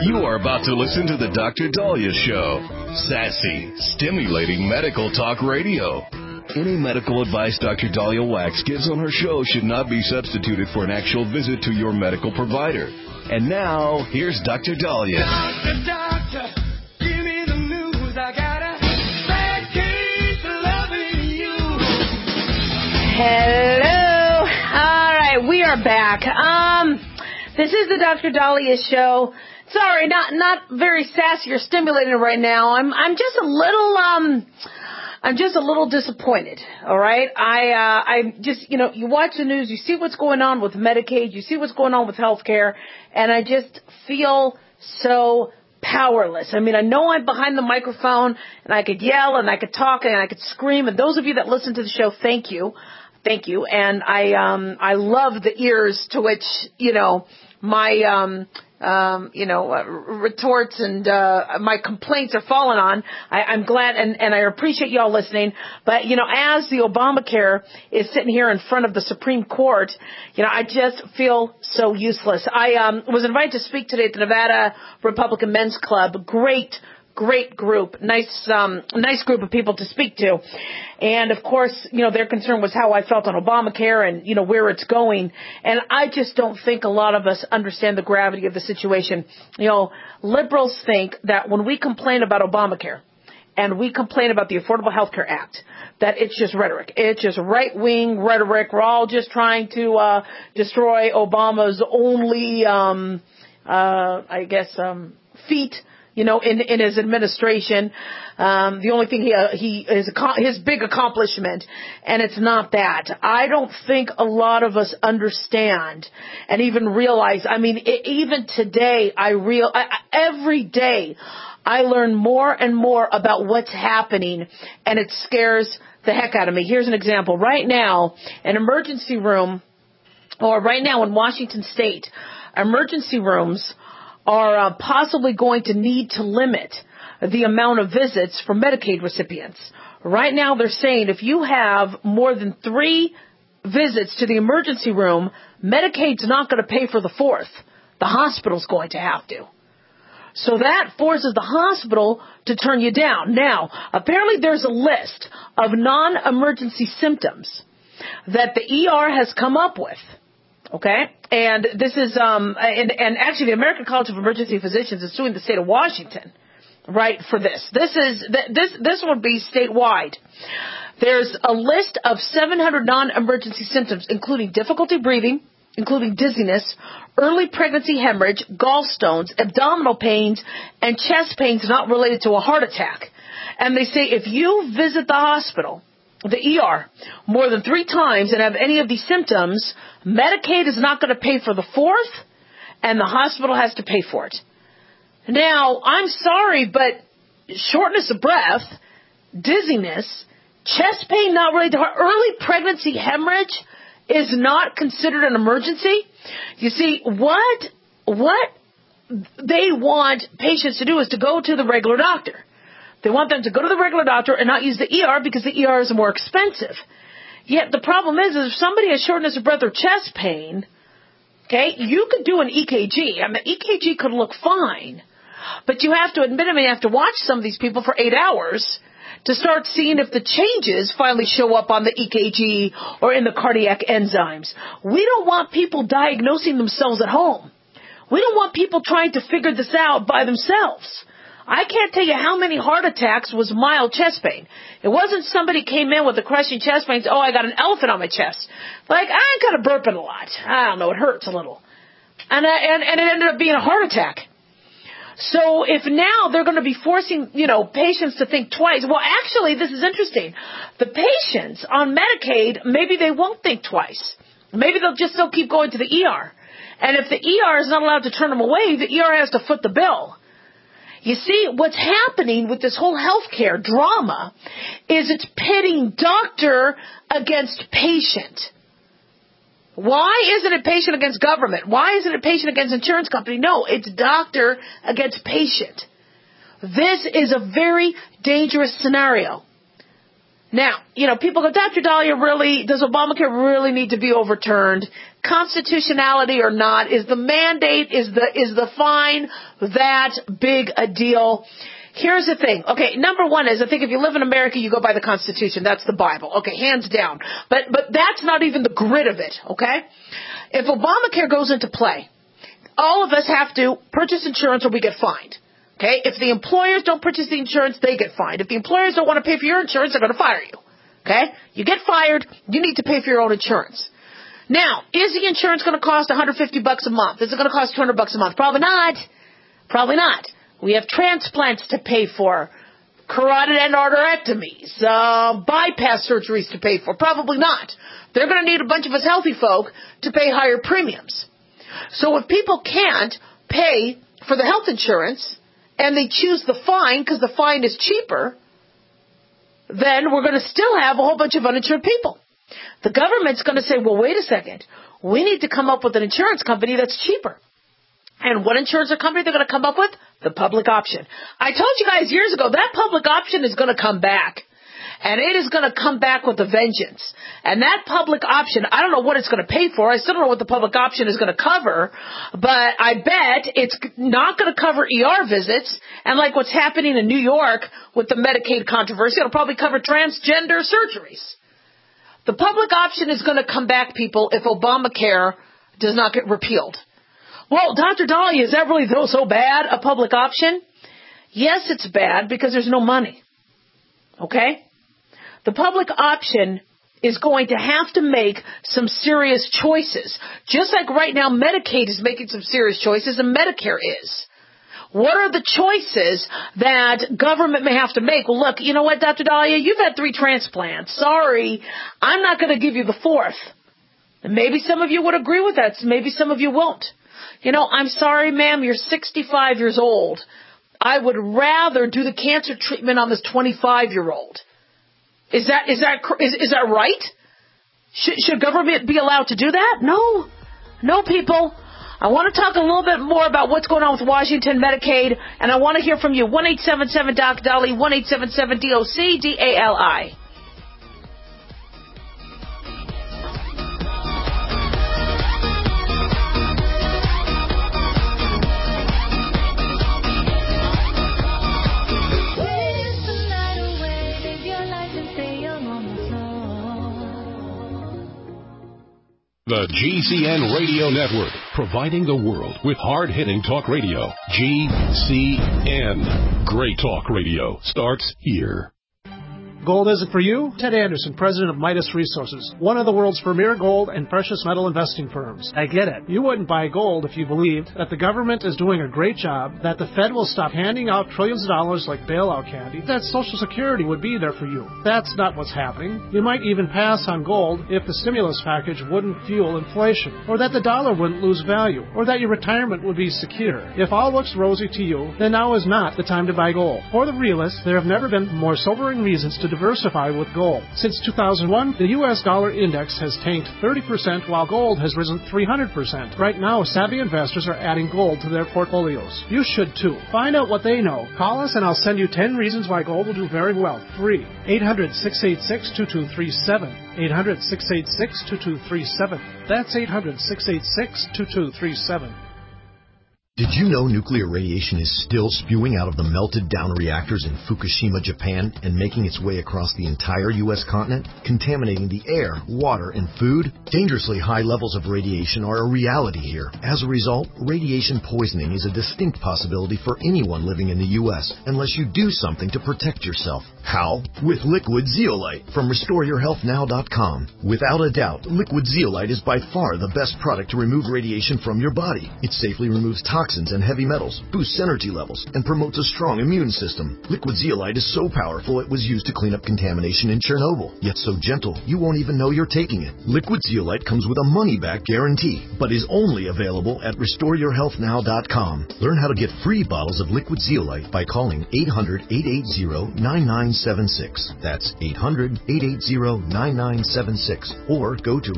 You are about to listen to the Dr. Daliah Show. Sassy, stimulating medical talk radio. Any medical advice Dr. Daliah Wax gives on her show should not be substituted for an actual visit to your medical provider. And now, here's Dr. Daliah. Doctor, give me the news. I got a bad case of loving you. Hello. All right, we are back. This is the Dr. Daliah Show. Sorry, not very sassy or stimulating right now. I'm just a little disappointed. All right, I just, you watch the news, you see what's going on with Medicaid, you see what's going on with healthcare, and I just feel so powerless. I mean, I know I'm behind the microphone, and I could yell, and I could talk, and I could scream. And those of you that listen to the show, thank you. And I love the ears to which, my, retorts and my complaints are falling on. I'm glad and I appreciate y'all listening. But, as the Obamacare is sitting here in front of the Supreme Court, I just feel so useless. I was invited to speak today at the Nevada Republican Men's Club. Great group. Nice group of people to speak to. And of course, their concern was how I felt on Obamacare and, where it's going. And I just don't think a lot of us understand the gravity of the situation. Liberals think that when we complain about Obamacare and we complain about the Affordable Health Care Act, that it's just rhetoric. It's just right-wing rhetoric. We're all just trying to destroy Obama's only, feat in his administration. The only thing his big accomplishment, and it's not that. I don't think a lot of us understand and even realize. I mean, even today, every day, I learn more and more about what's happening, and it scares the heck out of me. Here's an example. Right now, an emergency room, or right now in Washington State, emergency rooms are possibly going to need to limit the amount of visits for Medicaid recipients. Right now, they're saying if you have more than 3 visits to the emergency room, Medicaid's not going to pay for the 4th. The hospital's going to have to. So that forces the hospital to turn you down. Now, apparently there's a list of non-emergency symptoms that the ER has come up with. Okay, and this is and actually the American College of Emergency Physicians is suing the state of Washington, right, for this. This would be statewide. There's a list of 700 non-emergency symptoms, including difficulty breathing, including dizziness, early pregnancy hemorrhage, gallstones, abdominal pains, and chest pains not related to a heart attack. And they say if you visit the hospital, the ER, more than 3 times and have any of these symptoms, Medicaid is not going to pay for the 4th, and the hospital has to pay for it. Now, I'm sorry, but shortness of breath, dizziness, chest pain not related to heart, early pregnancy hemorrhage is not considered an emergency. You see, what they want patients to do is to go to the regular doctor. They want them to go to the regular doctor and not use the ER because the ER is more expensive. Yet the problem is if somebody has shortness of breath or chest pain, okay, you could do an EKG. I mean, EKG could look fine, but you have to admit, you have to watch some of these people for 8 hours to start seeing if the changes finally show up on the EKG or in the cardiac enzymes. We don't want people diagnosing themselves at home. We don't want people trying to figure this out by themselves. I can't tell you how many heart attacks was mild chest pain. It wasn't somebody came in with a crushing chest pain, I got an elephant on my chest. Like, I got a burping a lot. I don't know, it hurts a little. And it ended up being a heart attack. So if now they're going to be forcing, patients to think twice, well, actually, this is interesting. The patients on Medicaid, maybe they won't think twice. Maybe they'll still keep going to the ER. And if the ER is not allowed to turn them away, the ER has to foot the bill. You see, what's happening with this whole healthcare drama is it's pitting doctor against patient. Why isn't it patient against government? Why isn't it patient against insurance company? No, it's doctor against patient. This is a very dangerous scenario. Now, people go, Dr. Dahlia, really, does Obamacare really need to be overturned? Constitutionality or not, is the mandate, is the fine that big a deal? Here's the thing. Okay, number one is, I think if you live in America, you go by the Constitution. That's the Bible. Okay, hands down. But that's not even the grit of it, okay? If Obamacare goes into play, all of us have to purchase insurance or we get fined. Okay? If the employers don't purchase the insurance, they get fined. If the employers don't want to pay for your insurance, they're going to fire you. Okay? You get fired, you need to pay for your own insurance. Now, is the insurance going to cost $150 a month? Is it going to cost $200 a month? Probably not. Probably not. We have transplants to pay for, carotid endarterectomies, bypass surgeries to pay for. Probably not. They're going to need a bunch of us healthy folk to pay higher premiums. So if people can't pay for the health insurance and they choose the fine because the fine is cheaper, then we're going to still have a whole bunch of uninsured people. The government's going to say, well, wait a second. We need to come up with an insurance company that's cheaper. And what insurance company they're going to come up with? The public option. I told you guys years ago, that public option is going to come back. And it is going to come back with a vengeance. And that public option, I don't know what it's going to pay for. I still don't know what the public option is going to cover. But I bet it's not going to cover ER visits. And like what's happening in New York with the Medicaid controversy, it'll probably cover transgender surgeries. The public option is going to come back, people, if Obamacare does not get repealed. Well, Dr. Dahlia, is that really so bad, a public option? Yes, it's bad because there's no money. Okay? The public option is going to have to make some serious choices. Just like right now Medicaid is making some serious choices and Medicare is. What are the choices that government may have to make? Well, look, you know what, Dr. Dahlia, you've had 3 transplants. Sorry, I'm not going to give you the 4th. And maybe some of you would agree with that. Maybe some of you won't. I'm sorry, ma'am, you're 65 years old. I would rather do the cancer treatment on this 25-year-old. Is that right? Should government be allowed to do that? No. No, people. I want to talk a little bit more about what's going on with Washington Medicaid, and I want to hear from you. 1-877-DOC-DALI, 1-877-DOC-DALI. The GCN Radio Network, providing the world with hard-hitting talk radio. GCN. Great talk radio starts here. Gold isn't for you? Ted Anderson, president of Midas Resources, one of the world's premier gold and precious metal investing firms. I get it. You wouldn't buy gold if you believed that the government is doing a great job, that the Fed will stop handing out trillions of dollars like bailout candy, that Social Security would be there for you. That's not what's happening. You might even pass on gold if the stimulus package wouldn't fuel inflation, or that the dollar wouldn't lose value, or that your retirement would be secure. If all looks rosy to you, then now is not the time to buy gold. For the realists, there have never been more sobering reasons to diversify with gold. Since 2001, the U.S. dollar index has tanked 30% while gold has risen 300%. Right now, savvy investors are adding gold to their portfolios. You should too. Find out what they know. Call us and I'll send you 10 reasons why gold will do very well. Free. 800-686-2237. 800-686-2237. That's 800-686-2237. Did you know nuclear radiation is still spewing out of the melted down reactors in Fukushima, Japan, and making its way across the entire U.S. continent, contaminating the air, water, and food? Dangerously high levels of radiation are a reality here. As a result, radiation poisoning is a distinct possibility for anyone living in the U.S. unless you do something to protect yourself. How? With Liquid Zeolite from RestoreYourHealthNow.com. Without a doubt, Liquid Zeolite is by far the best product to remove radiation from your body. It safely removes toxins and heavy metals, boosts energy levels, and promotes a strong immune system. Liquid Zeolite is so powerful it was used to clean up contamination in Chernobyl, yet so gentle you won't even know you're taking it. Liquid Zeolite comes with a money-back guarantee, but is only available at RestoreYourHealthNow.com. Learn how to get free bottles of Liquid Zeolite by calling 800-880-9976. That's 800-880-9976. Or go to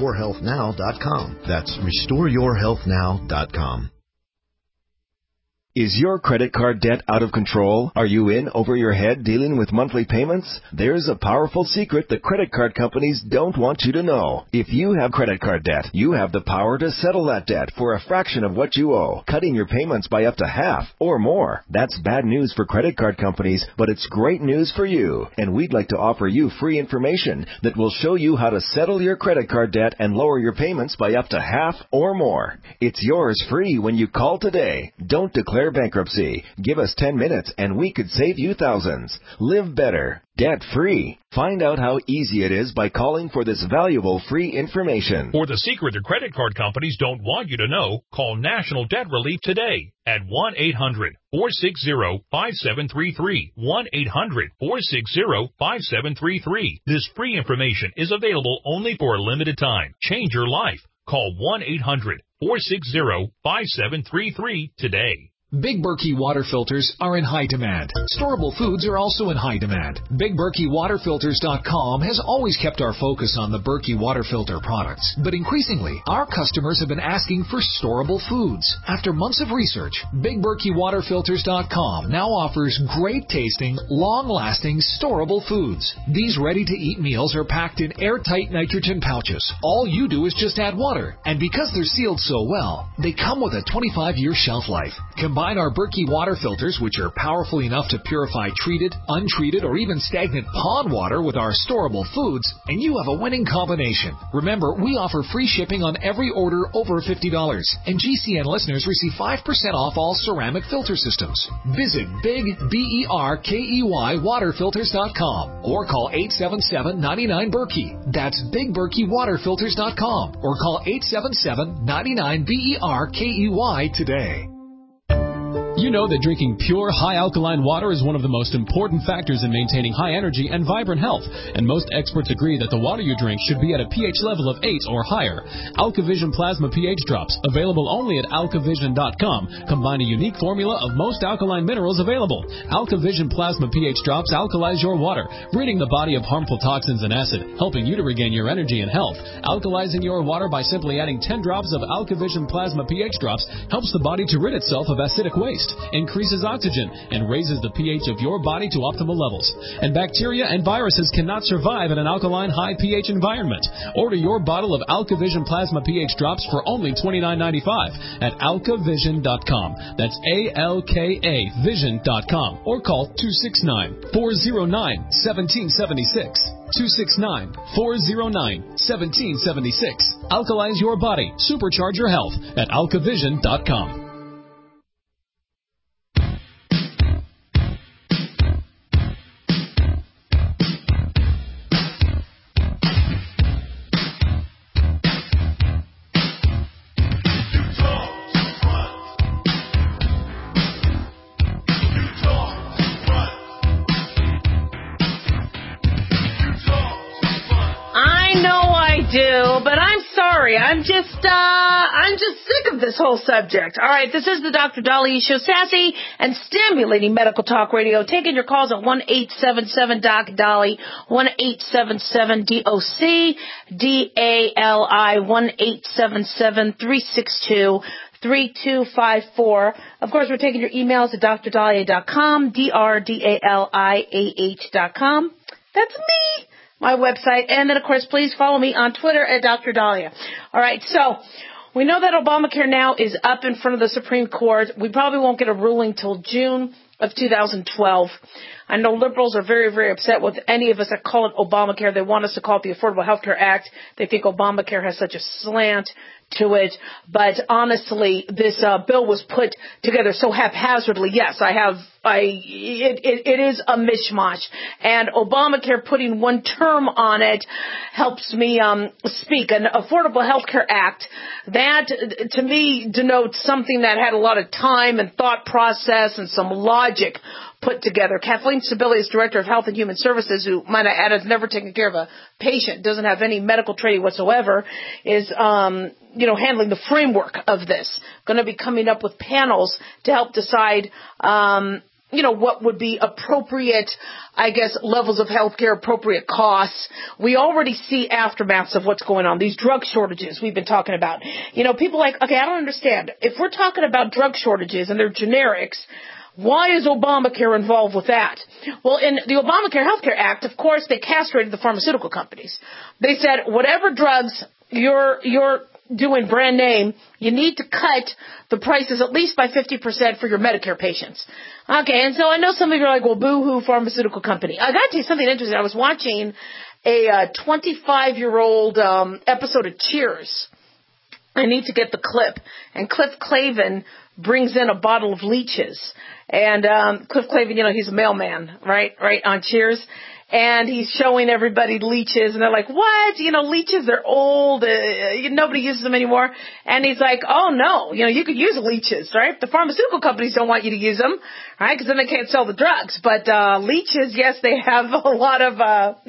RestoreYourHealthNow.com. That's RestoreYourHealthNow.com. Is your credit card debt out of control? Are you in over your head dealing with monthly payments? There's a powerful secret the credit card companies don't want you to know. If you have credit card debt, you have the power to settle that debt for a fraction of what you owe, cutting your payments by up to half or more. That's bad news for credit card companies, but it's great news for you. And we'd like to offer you free information that will show you how to settle your credit card debt and lower your payments by up to half or more. It's yours free when you call today. Don't declare bankruptcy. Give us 10 minutes and we could save you thousands. Live better, debt-free. Find out how easy it is by calling for this valuable free information. For the secret the credit card companies don't want you to know, call National Debt Relief today at 1-800-460-5733. 1-800-460-5733. This free information is available only for a limited time. Change your life. Call 1-800-460-5733 today. Big Berkey water filters are in high demand. Storable foods are also in high demand. BigBerkeyWaterFilters.com has always kept our focus on the Berkey water filter products. But increasingly, our customers have been asking for storable foods. After months of research, BigBerkeyWaterFilters.com now offers great tasting, long-lasting, storable foods. These ready-to-eat meals are packed in airtight nitrogen pouches. All you do is just add water. And because they're sealed so well, they come with a 25-year shelf life. Combine our Berkey water filters, which are powerful enough to purify treated, untreated, or even stagnant pond water with our storable foods, and you have a winning combination. Remember, we offer free shipping on every order over $50, and GCN listeners receive 5% off all ceramic filter systems. Visit BigBerkeyWaterFilters.com or call 877-99-BERKEY. That's BigBerkeyWaterFilters.com or call 877-99-BERKEY today. You know that drinking pure, high-alkaline water is one of the most important factors in maintaining high energy and vibrant health, and most experts agree that the water you drink should be at a pH level of 8 or higher. AlkaVision Plasma pH Drops, available only at alkavision.com, combine a unique formula of most alkaline minerals available. AlkaVision Plasma pH Drops alkalize your water, ridding the body of harmful toxins and acid, helping you to regain your energy and health. Alkalizing your water by simply adding 10 drops of AlkaVision Plasma pH Drops helps the body to rid itself of acidic waste, increases oxygen, and raises the pH of your body to optimal levels. And bacteria and viruses cannot survive in an alkaline high pH environment. Order your bottle of AlkaVision Plasma pH Drops for only $29.95 at alkavision.com. That's ALKA Vision.com or call 269-409-1776. 269-409-1776. Alkalize your body. Supercharge your health at alkavision.com. I'm just sick of this whole subject. All right, this is the Dr. Daliah Show, sassy and stimulating medical talk radio. Taking your calls at 1-877-DOC-DALI, 1-877-DOC-DALI, 1-877-362-3254. Of course, we're taking your emails at drdaliah.com, DRDALIAH.com. That's me. My website, and then, of course, please follow me on Twitter at Dr. Daliah. All right, so we know that Obamacare now is up in front of the Supreme Court. We probably won't get a ruling till June of 2012. I know liberals are very, very upset with any of us that call it Obamacare. They want us to call it the Affordable Health Care Act. They think Obamacare has such a slant to it. But honestly, this bill was put together so haphazardly. Yes, it is a mishmash. And Obamacare putting one term on it helps me speak. An Affordable Health Care Act, that to me denotes something that had a lot of time and thought process and some logic put together. Kathleen Sebelius, Director of Health and Human Services, who, might I add, has never taken care of a patient, doesn't have any medical training whatsoever, is, handling the framework of this. Going to be coming up with panels to help decide, what would be appropriate, I guess, levels of healthcare, appropriate costs. We already see aftermaths of what's going on. These drug shortages we've been talking about. People like, okay, I don't understand. If we're talking about drug shortages and they're generics, why is Obamacare involved with that? Well, in the Obamacare Healthcare Act, of course, they castrated the pharmaceutical companies. They said, whatever drugs you're doing brand name, you need to cut the prices at least by 50% for your Medicare patients. Okay, and so I know some of you are like, well, boo-hoo, pharmaceutical company. I got to tell you something interesting. I was watching a 25-year-old episode of Cheers. I need to get the clip. And Cliff Clavin brings in a bottle of leeches. And Cliff Clavin, he's a mailman, right, on Cheers. And he's showing everybody leeches, and they're like, what? Leeches, they're old. Nobody uses them anymore. And he's like, oh, no, you could use leeches, right? The pharmaceutical companies don't want you to use them, right, because then they can't sell the drugs. But leeches, yes, they have a lot of,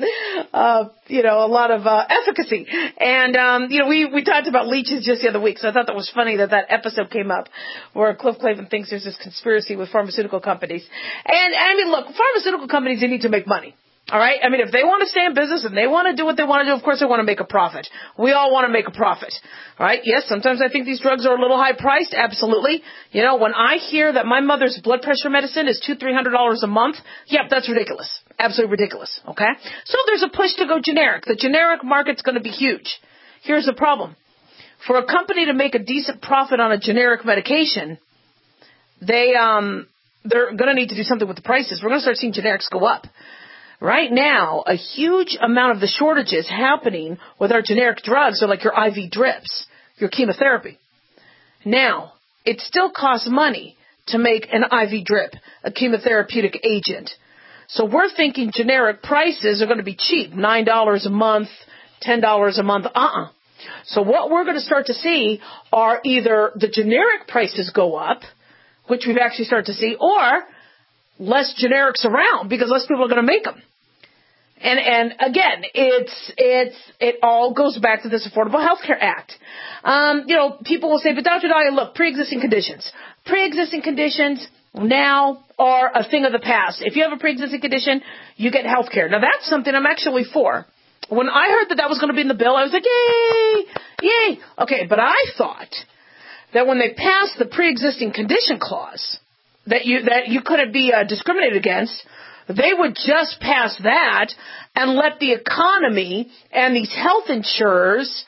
efficacy. And, we talked about leeches just the other week, so I thought that was funny that episode came up where Cliff Clavin thinks there's this conspiracy with pharmaceutical companies. And, look, pharmaceutical companies, they need to make money. All right? If they want to stay in business and they want to do what they want to do, of course they want to make a profit. We all want to make a profit. All right? Yes, sometimes I think these drugs are a little high priced. Absolutely. When I hear that my mother's blood pressure medicine is $200-300 a month, yep, that's ridiculous. Absolutely ridiculous. Okay? So there's a push to go generic. The generic market's going to be huge. Here's the problem. For a company to make a decent profit on a generic medication, they're going to need to do something with the prices. We're going to start seeing generics go up. Right now, a huge amount of the shortages happening with our generic drugs are like your IV drips, your chemotherapy. Now, it still costs money to make an IV drip, a chemotherapeutic agent. So we're thinking generic prices are going to be cheap, $9 a month, $10 a month. So what we're going to start to see are either the generic prices go up, which we've actually started to see, or less generics around because less people are going to make them. And again, it all goes back to this Affordable Health Care Act. People will say, but Dr. Dahlia, look, pre-existing conditions. Pre-existing conditions now are a thing of the past. If you have a pre-existing condition, you get health care. Now, that's something I'm actually for. When I heard that was going to be in the bill, I was like, yay, yay. Okay, but I thought that when they passed the pre-existing condition clause, that you couldn't be discriminated against, they would just pass that and let the economy and these health insurers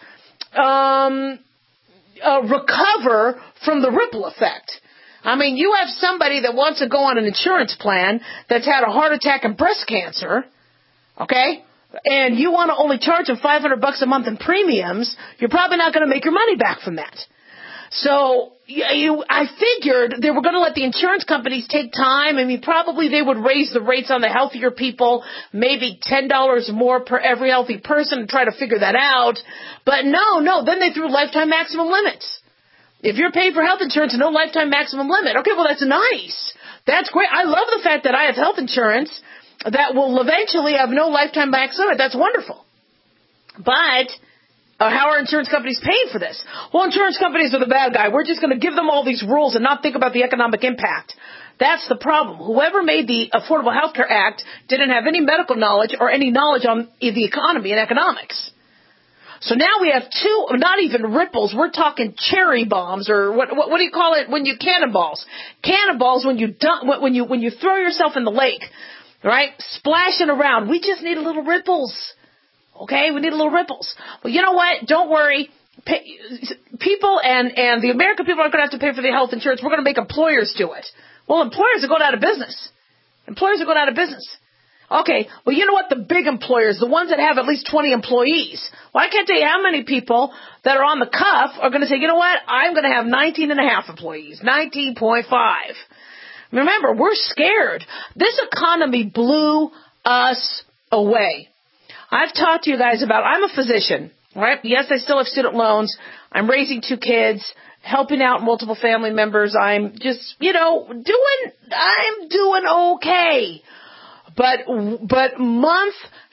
recover from the ripple effect. You have somebody that wants to go on an insurance plan that's had a heart attack and breast cancer, okay, and you want to only charge them $500 a month in premiums, you're probably not going to make your money back from that. So I figured they were going to let the insurance companies take time. Probably they would raise the rates on the healthier people, maybe $10 more per every healthy person and try to figure that out. But no, then they threw lifetime maximum limits. If you're paying for health insurance, no lifetime maximum limit. Okay, well, that's nice. That's great. I love the fact that I have health insurance that will eventually have no lifetime maximum limit. That's wonderful. But how are insurance companies paying for this? Well, insurance companies are the bad guy. We're just going to give them all these rules and not think about the economic impact. That's the problem. Whoever made the Affordable Health Care Act didn't have any medical knowledge or any knowledge on the economy and economics. So now we have two, not even ripples, we're talking cherry bombs, or what do you call it when you cannonballs? Cannonballs when you throw yourself in the lake, right? Splashing around. We just need a little ripples. Okay, we need a little ripples. Well, you know what? Don't worry. People and the American people aren't going to have to pay for the health insurance. We're going to make employers do it. Well, employers are going out of business. Employers are going out of business. Okay, well, you know what? The big employers, the ones that have at least 20 employees. Well, I can't tell you how many people that are on the cuff are going to say, you know what? I'm going to have 19 and a half employees, 19.5. Remember, we're scared. This economy blew us away. I've talked to you guys about, I'm a physician, right? Yes, I still have student loans. I'm raising 2 kids, helping out multiple family members. I'm just, I'm doing okay. But month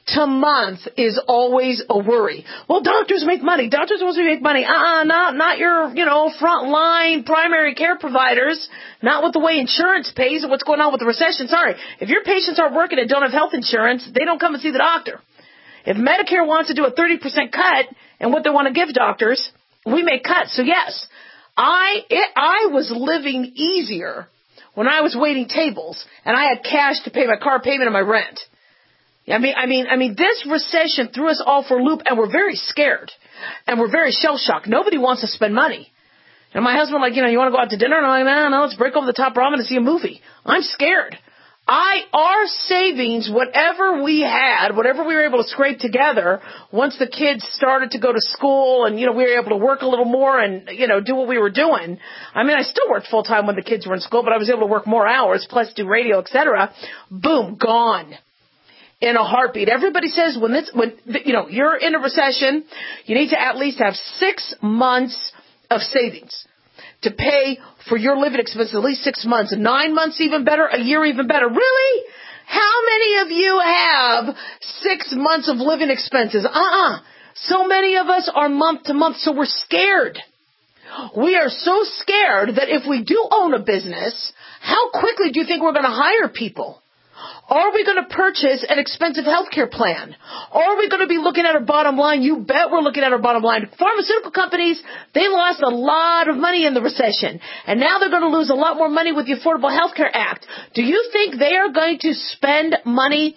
to month is always a worry. Well, doctors make money. Doctors supposed to make money. Not your, frontline primary care providers. Not with the way insurance pays and what's going on with the recession. Sorry. If your patients aren't working and don't have health insurance, they don't come and see the doctor. If Medicare wants to do a 30% cut and what they want to give doctors, we make cuts. So yes, I was living easier when I was waiting tables and I had cash to pay my car payment and my rent. I mean, this recession threw us all for a loop, and we're very scared, and we're very shell-shocked. Nobody wants to spend money. And my husband, you want to go out to dinner? And I'm like, no, let's break over the top ramen and see a movie. I'm scared. Our savings, whatever we had, whatever we were able to scrape together, once the kids started to go to school and, we were able to work a little more and, do what we were doing. I mean, I still worked full-time when the kids were in school, but I was able to work more hours, plus do radio, etc. Boom, gone. In a heartbeat. Everybody says when you're in a recession, you need to at least have 6 months of savings to pay for your living expenses, at least 6 months. 9 months even better, a year even better. Really? How many of you have 6 months of living expenses? So many of us are month to month, so we're scared. We are so scared that if we do own a business, how quickly do you think we're going to hire people? Are we going to purchase an expensive healthcare plan? Are we going to be looking at our bottom line? You bet we're looking at our bottom line. Pharmaceutical companies, they lost a lot of money in the recession, and now they're going to lose a lot more money with the Affordable Health Care Act. Do you think they are going to spend money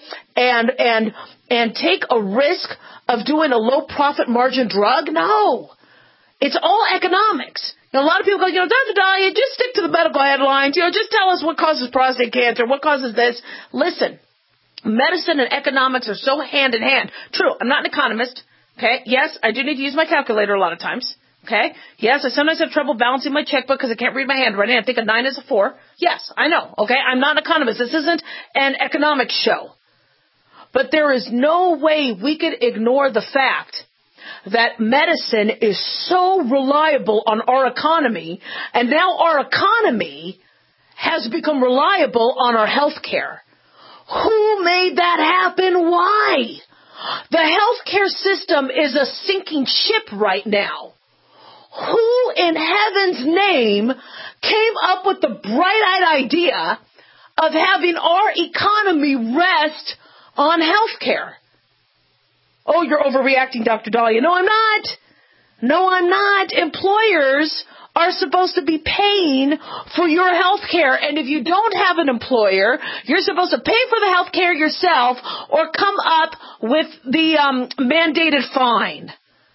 and take a risk of doing a low profit margin drug? No. It's all economics. A lot of people go, Dr. Dahlia, just stick to the medical headlines. Just tell us what causes prostate cancer, what causes this. Listen, medicine and economics are so hand in hand. True, I'm not an economist. Okay. Yes, I do need to use my calculator a lot of times. Okay. Yes, I sometimes have trouble balancing my checkbook because I can't read my handwriting. I think a 9 is a 4. Yes, I know. Okay. I'm not an economist. This isn't an economics show. But there is no way we could ignore the fact that medicine is so reliable on our economy, and now our economy has become reliable on our health care. Who made that happen? Why? The healthcare system is a sinking ship right now. Who in heaven's name came up with the bright-eyed idea of having our economy rest on healthcare? Oh, you're overreacting, Dr. Dahlia. No, I'm not. No, I'm not. Employers are supposed to be paying for your health care. And if you don't have an employer, you're supposed to pay for the health care yourself or come up with the mandated fine.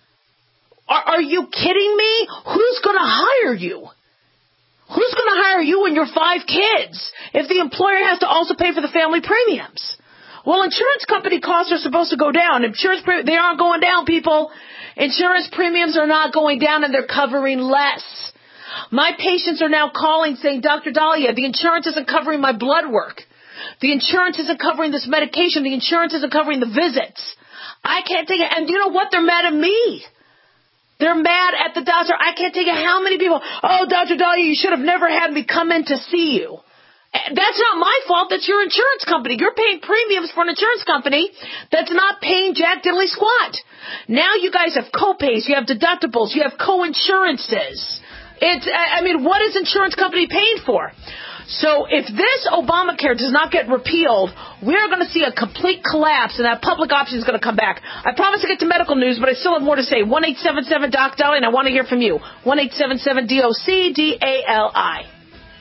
Are you kidding me? Who's going to hire you? Who's going to hire you and your 5 kids if the employer has to also pay for the family premiums? Well, insurance company costs are supposed to go down. They aren't going down, people. Insurance premiums are not going down, and they're covering less. My patients are now calling saying, Dr. Dahlia, the insurance isn't covering my blood work. The insurance isn't covering this medication. The insurance isn't covering the visits. I can't take it. And you know what? They're mad at me. They're mad at the doctor. I can't take it. How many people? Oh, Dr. Dahlia, you should have never had me come in to see you. That's not my fault. That's your insurance company. You're paying premiums for an insurance company that's not paying jack diddly squat. Now you guys have co-pays, you have deductibles, you have co-insurances. What is insurance company paying for? So if this Obamacare does not get repealed, we're going to see a complete collapse, and that public option is going to come back. I promise to get to medical news, but I still have more to say. 1-877-DOC-DALI, and I want to hear from you. 1-877-DOC-DALI.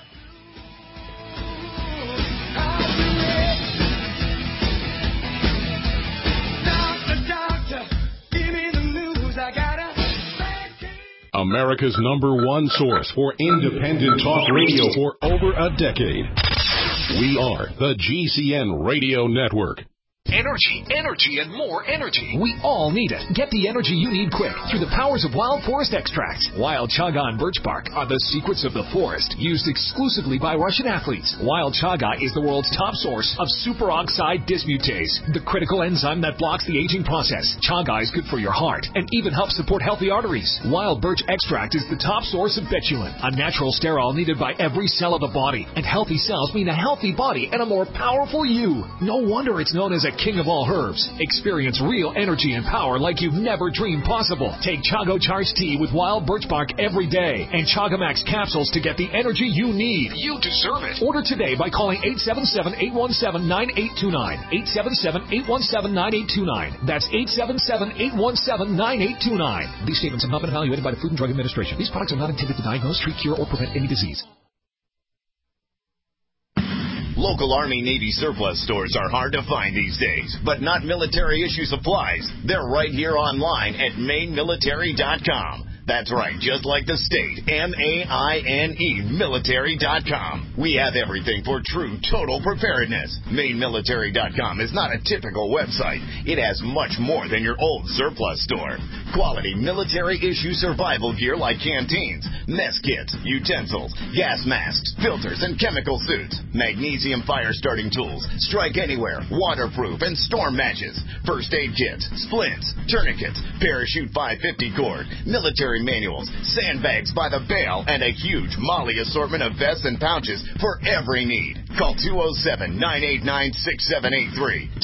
America's #1 source for independent talk radio for over a decade. We are the GCN Radio Network. Energy, energy, and more energy. We all need it. Get the energy you need quick through the powers of Wild Forest Extracts. Wild Chaga and birch bark are the secrets of the forest, used exclusively by Russian athletes. Wild Chaga is the world's top source of superoxide dismutase, the critical enzyme that blocks the aging process. Chaga is good for your heart and even helps support healthy arteries. Wild birch extract is the top source of betulin, a natural sterol needed by every cell of the body. And healthy cells mean a healthy body and a more powerful you. No wonder it's known as a king of all herbs. Experience real energy and power like you've never dreamed possible. Take Chago Charged Tea with wild birch bark every day and Chagamax capsules to get the energy you need. You deserve it. Order today by calling 877-817-9829. 877-817-9829. That's 877-817-9829. These statements have not been evaluated by the Food and Drug Administration. These products are not intended to diagnose, treat, cure, or prevent any disease. Local Army Navy surplus stores are hard to find these days, but not military issue supplies. They're right here online at mainmilitary.com. That's right, just like the state, MAINE, military.com. We have everything for true total preparedness. MainMilitary.com is not a typical website. It has much more than your old surplus store. Quality military-issue survival gear like canteens, mess kits, utensils, gas masks, filters, and chemical suits, magnesium fire-starting tools, strike anywhere, waterproof, and storm matches, first aid kits, splints, tourniquets, parachute 550 cord, military manuals, sandbags by the bale, and a huge Molly assortment of vests and pouches for every need. Call 207-989-6783,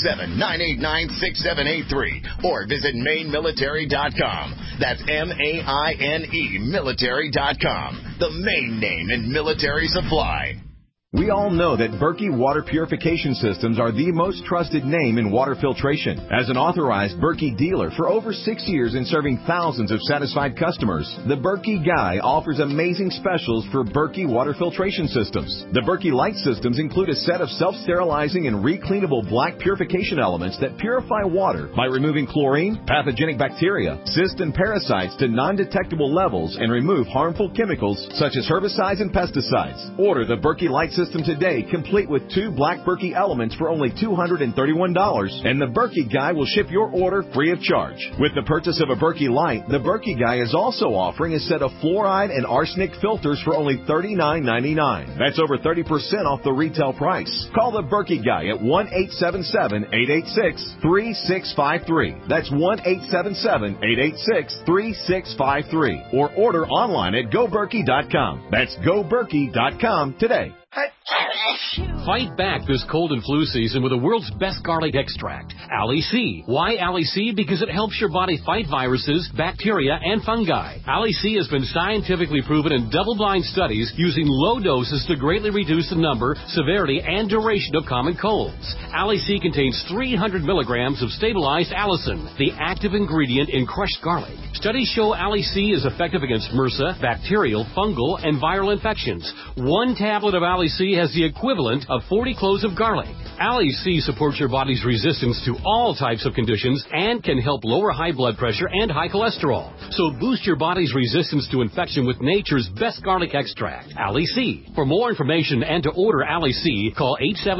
207-989-6783, or visit mainmilitary.com. That's MAINE military.com, the main name in military supply. We all know that Berkey Water Purification Systems are the most trusted name in water filtration. As an authorized Berkey dealer for over 6 years and serving thousands of satisfied customers, the Berkey Guy offers amazing specials for Berkey Water Filtration Systems. The Berkey Light Systems include a set of self-sterilizing and recleanable black purification elements that purify water by removing chlorine, pathogenic bacteria, cysts, and parasites to non-detectable levels and remove harmful chemicals such as herbicides and pesticides. Order the Berkey Light System today, complete with 2 black Berkey elements for only $231, and the Berkey Guy will ship your order free of charge. With the purchase of a Berkey Light, the Berkey Guy is also offering a set of fluoride and arsenic filters for only $39.99. That's over 30% off the retail price. Call the Berkey Guy at 1-877-886-3653. That's 1-877-886-3653. Or order online at GoBerkey.com. That's GoBerkey.com today. Fight back this cold and flu season with the world's best garlic extract, Ali C. Why Ali C? Because it helps your body fight viruses, bacteria, and fungi. Ali C has been scientifically proven in double-blind studies using low doses to greatly reduce the number, severity, and duration of common colds. Ali C contains 300 milligrams of stabilized allicin, the active ingredient in crushed garlic. Studies show Ali C is effective against MRSA, bacterial, fungal, and viral infections. 1 tablet of Ali C has the equivalent of 40 cloves of garlic. Ali C supports your body's resistance to all types of conditions and can help lower high blood pressure and high cholesterol. So boost your body's resistance to infection with nature's best garlic extract, Ali C. For more information and to order Ali C, call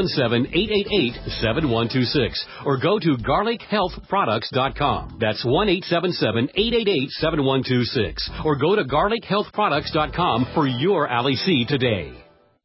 877-888-7126 or go to garlichealthproducts.com. That's 1-877-888-7126 or go to garlichealthproducts.com for your Ali C today.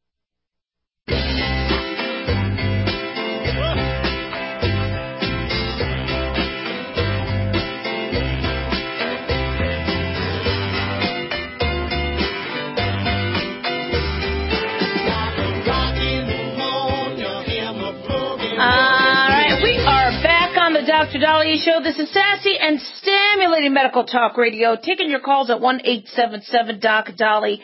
Dr. Daliah Show. This is sassy and stimulating medical talk radio. Taking your calls at 1-877-DOC-DALI,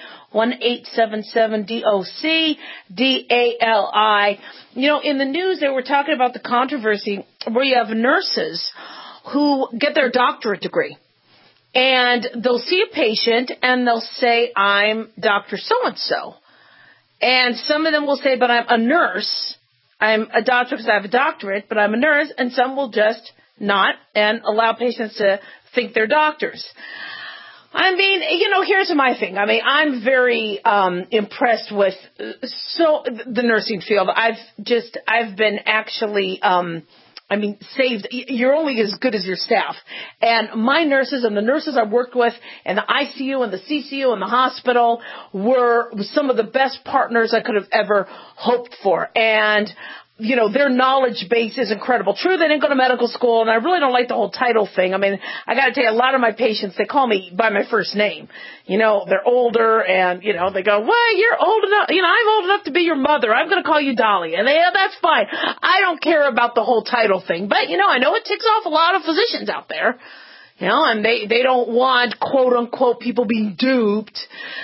1-877-DOC-DALI. You know, in the news they were talking about the controversy where you have nurses who get their doctorate degree. And they'll see a patient and they'll say, I'm Dr. So-and-so. And some of them will say, but I'm a nurse. I'm a doctor because I have a doctorate, but I'm a nurse, and some will just not and allow patients to think they're doctors. I mean, you know, here's my thing. I mean, I'm very impressed with the nursing field. I've been actually saved. You're only as good as your staff. And my nurses and the nurses I worked with in the ICU and the CCU and the hospital were some of the best partners I could have ever hoped for. And their knowledge base is incredible. True, they didn't go to medical school, and I really don't like the whole title thing. I mean, I got to tell you, a lot of my patients, they call me by my first name. They're older, and, they go, well, you're old enough, I'm old enough to be your mother. I'm going to call you Dolly. And that's fine. I don't care about the whole title thing. But, I know it ticks off a lot of physicians out there. And they don't want, quote unquote, people being duped.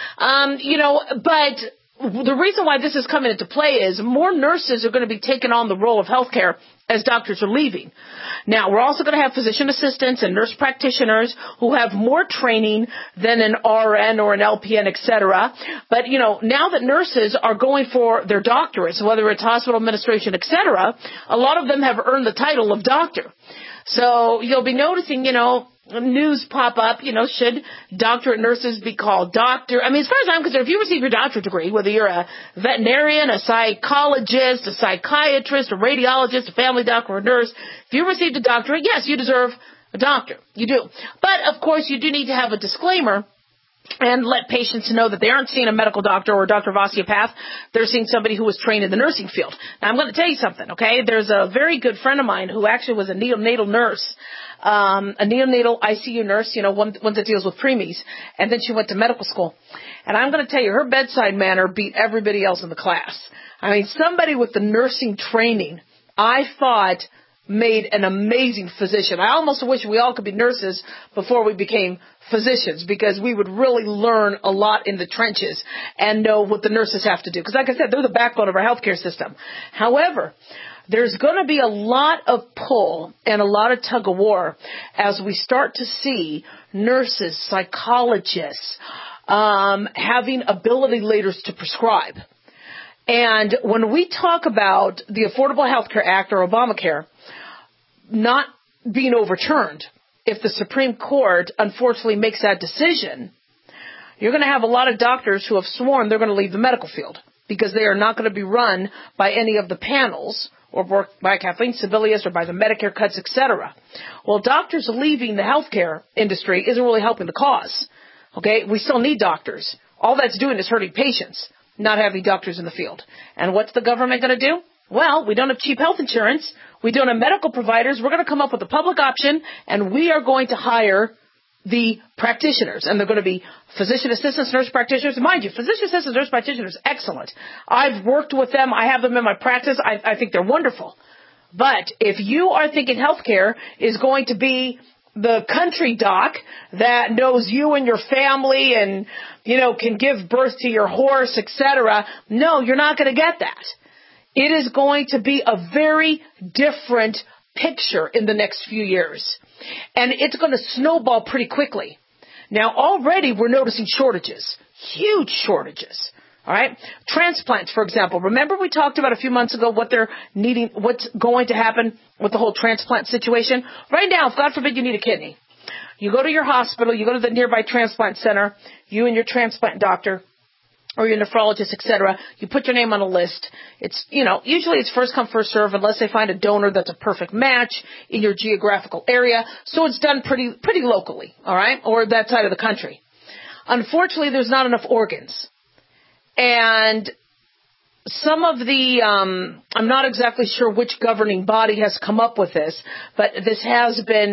But the reason why this is coming into play is more nurses are going to be taking on the role of healthcare as doctors are leaving. Now, we're also going to have physician assistants and nurse practitioners who have more training than an RN or an LPN, et cetera. But, now that nurses are going for their doctorates, whether it's hospital administration, et cetera, a lot of them have earned the title of doctor. So you'll be noticing, news pop up, should doctorate nurses be called doctor? I mean, as far as I'm concerned, if you receive your doctorate degree, whether you're a veterinarian, a psychologist, a psychiatrist, a radiologist, a family doctor, or a nurse, if you received a doctorate, yes, you deserve a doctor. You do. But, of course, you do need to have a disclaimer and let patients know that they aren't seeing a medical doctor or a doctor of osteopath. They're seeing somebody who was trained in the nursing field. Now, I'm going to tell you something, okay? There's a very good friend of mine who actually was a neonatal nurse, a neonatal ICU nurse, one that deals with preemies, and then she went to medical school. And I'm going to tell you, her bedside manner beat everybody else in the class. I mean, somebody with the nursing training, I thought, made an amazing physician. I almost wish we all could be nurses before we became physicians, because we would really learn a lot in the trenches and know what the nurses have to do. Because like I said, they're the backbone of our healthcare system. However, there's going to be a lot of pull and a lot of tug of war as we start to see nurses, psychologists, having ability leaders to prescribe. And when we talk about the Affordable Health Care Act, or Obamacare, not being overturned, if the Supreme Court unfortunately makes that decision, you're going to have a lot of doctors who have sworn they're going to leave the medical field because they are not going to be run by any of the panels or by Kathleen Sebelius or by the Medicare cuts, etc. Well, doctors leaving the healthcare industry isn't really helping the cause. Okay, we still need doctors. All that's doing is hurting patients, not having doctors in the field. And what's the government going to do? Well, we don't have cheap health insurance. We don't have medical providers. We're going to come up with a public option, and we are going to hire the practitioners. And they're going to be physician assistants, nurse practitioners. Mind you, physician assistants, nurse practitioners, excellent. I've worked with them. I have them in my practice. I think they're wonderful. But if you are thinking healthcare is going to be the country doc that knows you and your family and, can give birth to your horse, etc., no, you're not going to get that. It is going to be a very different picture in the next few years. And it's going to snowball pretty quickly. Now, already we're noticing shortages, huge shortages. All right. Transplants, for example. Remember we talked about a few months ago what they're needing, what's going to happen with the whole transplant situation? Right now, if God forbid you need a kidney, you go to your hospital, you go to the nearby transplant center, you and your transplant doctor, or your nephrologist, et cetera, you put your name on a list. It's, usually it's first come, first serve unless they find a donor that's a perfect match in your geographical area. So it's done pretty locally, all right, or that side of the country. Unfortunately, there's not enough organs. And some of the, I'm not exactly sure which governing body has come up with this, but this has been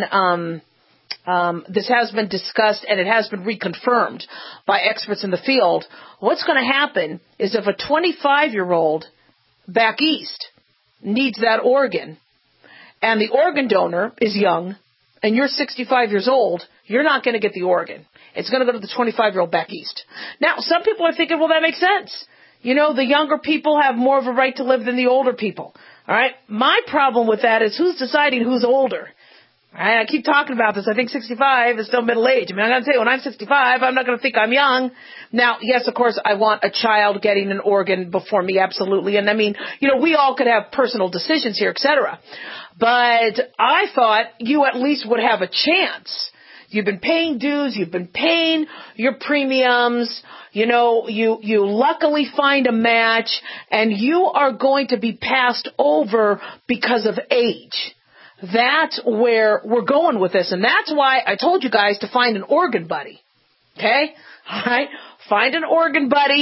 discussed, and it has been reconfirmed by experts in the field. What's going to happen is if a 25-year-old back east needs that organ, and the organ donor is young, and you're 65 years old, you're not going to get the organ. It's going to go to the 25-year-old back east. Now, some people are thinking, well, that makes sense. The younger people have more of a right to live than the older people. All right? My problem with that is who's deciding who's older? I keep talking about this. I think 65 is still middle age. I mean, I'm going to tell you, when I'm 65, I'm not going to think I'm young. Now, yes, of course, I want a child getting an organ before me, absolutely. And I mean, we all could have personal decisions here, et cetera. But I thought you at least would have a chance. You've been paying dues. You've been paying your premiums. You luckily find a match, and you are going to be passed over because of age. That's where we're going with this. And that's why I told you guys to find an organ buddy. Okay? All right? Find an organ buddy